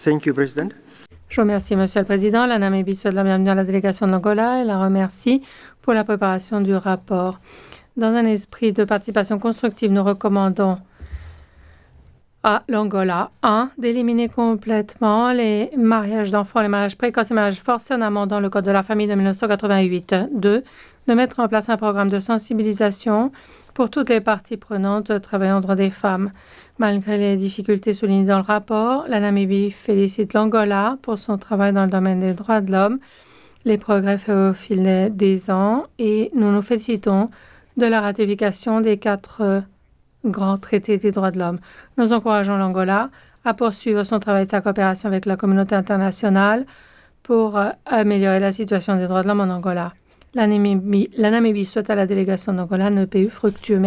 Thank you, President. Je remercie Monsieur le Président. La Namibie souhaite la bienvenue à la délégation de l'Angola et la remercie pour la préparation du rapport. Dans un esprit de participation constructive, nous recommandons à l'Angola, 1, d'éliminer complètement les mariages d'enfants, les mariages précoces et les mariages forcés en amendant le Code de la famille de 1988. 2, de mettre en place un programme de sensibilisation pour toutes les parties prenantes travaillant en droit des femmes. Malgré les difficultés soulignées dans le rapport, la Namibie félicite l'Angola pour son travail dans le domaine des droits de l'homme, les progrès faits au fil des ans, et nous nous félicitons de la ratification des 4 grands traités des droits de l'homme. Nous encourageons l'Angola à poursuivre son travail et sa coopération avec la communauté internationale pour améliorer la situation des droits de l'homme en Angola. La Namibie souhaite à la délégation d'Angola un pays fructueux.